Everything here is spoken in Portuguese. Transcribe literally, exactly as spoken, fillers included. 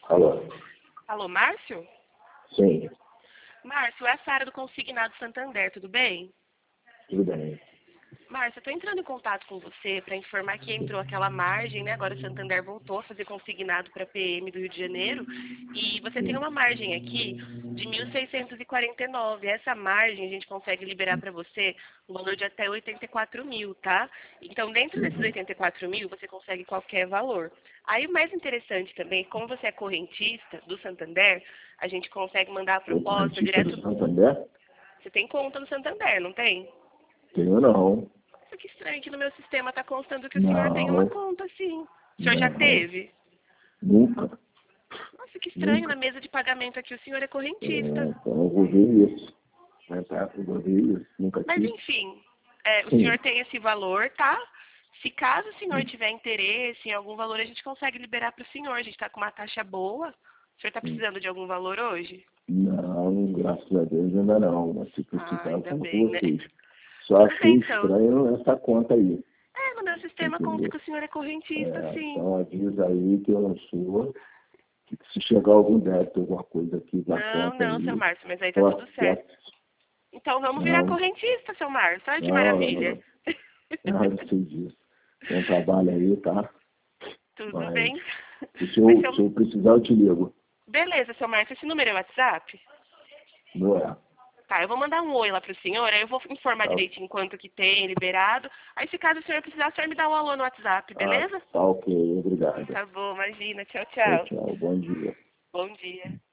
Alô? Alô, Márcio? Sim, Márcio, é a Sara do Consignado Santander, tudo bem? tudo bem. Márcio, eu estou entrando em contato com você para informar que entrou aquela margem, né? Agora o Santander voltou a fazer consignado para P M do Rio de Janeiro e você tem Sim. uma margem aqui de mil seiscentos e quarenta e nove. Essa margem a gente consegue liberar para você um valor de até oitenta e quatro mil, tá? Então, dentro desses Uhum. oitenta e quatro mil, você consegue qualquer valor. Aí, o mais interessante também, como você é correntista do Santander, a gente consegue mandar a O proposta correntista do direto. Santander? Você tem conta no Santander, não tem? Tenho não. Nossa, que estranho que no meu sistema está constando que o senhor tem uma Não, conta, sim. O senhor já não. teve? Nunca, Nossa, que estranho, na nunca. mesa de pagamento aqui o senhor é É, correntista. então eu vou ver isso. Né, tá? Eu vou ver isso. Nunca Mas tive. enfim, é, o senhor Sim. tem esse valor, tá? Se caso o senhor Sim. tiver interesse em algum valor, a gente consegue liberar para o senhor. A gente está com uma taxa boa. O senhor está Sim. precisando de algum valor hoje? Não, graças a Deus ainda não. Mas se Ah, precisar, eu ainda falo com bem, né? vocês. Só Tudo bem, achei então. estranho essa conta aí. É, no meu sistema consta Entendeu? que o senhor é correntista, É, sim. então avisa aí que eu não sou. Que se chegar algum débito, alguma coisa aqui da Não, conta não, seu aí, Márcio, mas aí tá só tudo certo. acesso. Então vamos virar Não, correntista, seu Márcio. Olha que não, maravilha. não, não, eu sei disso. Bom trabalho aí, tá? Tudo Mas bem? se Mas eu, seu... se eu precisar, eu te ligo. Beleza, seu Márcio, esse número é WhatsApp? Não é? Tá, eu vou mandar um oi lá pro senhor, aí eu vou informar Tá, direitinho quanto que tem liberado. Aí se caso o senhor precisar, o senhor me dá um alô no WhatsApp, ah, beleza? tá ok, obrigado. Tá bom, imagina. Tchau, Tchau, tchau. tchau, bom dia. Bom dia.